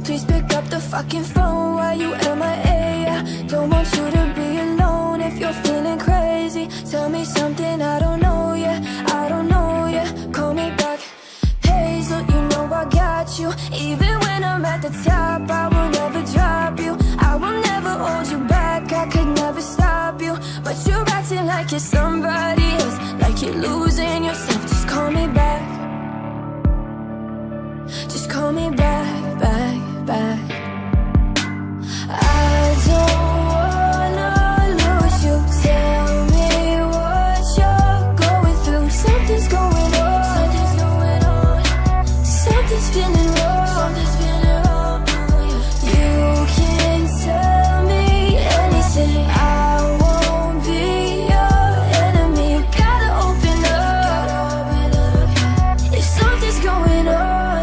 Please pick up the fucking phone while you MIA. Don't want you to be alone if you're feeling crazy. Tell me something I don't know yet, I don't know yet. Call me back, Hazel, you know I got you. Even when I'm at the top, I will never drop you. I will never hold you back, I could never stop you. But you're acting like you're somebody else, like you're losing yourself. Just call me back, just call me back, back, back. I don't wanna lose you. Tell me what you're going through. Something's going on, something's going on. Something's feeling wrong, something's feeling wrong. You can tell me anything, I won't be your enemy. You gotta open up, if something's going on.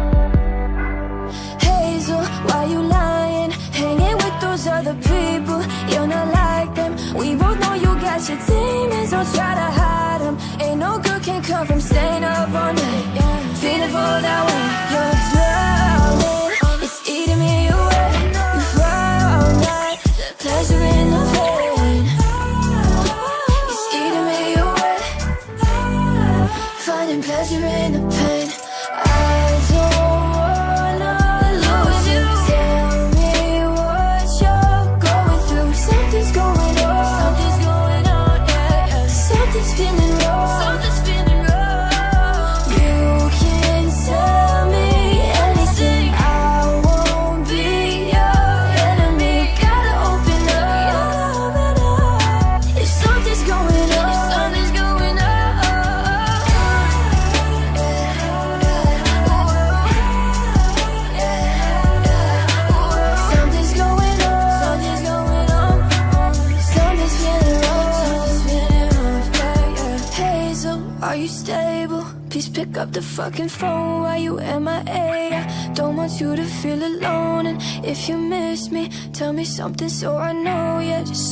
Hazel, why you lying? Hanging with those other people, you're not like them. We both know you got your demons, don't try to hide them. Ain't no good can come from staying up all night, feeling for that way. You're drowning, it's eating me away. You found that pleasure in the pain. It's eating me away, finding pleasure in the pain. I don't wanna lose you. Tell me what you're going through. Something's going on, something's going on, yeah, yeah. Something's feeling wrong, something's feeling wrong. You can tell me anything, I won't be your enemy. You gotta open up, if something's going on, if something's going on. Something's going on, something's going on. Something's feeling wrong, something's feeling wrong, yeah, yeah. Hazel, are you stable? Please pick up the fucking phone while you MIA. I don't want you to feel alone, and if you miss me, tell me something so I know, yeah. Just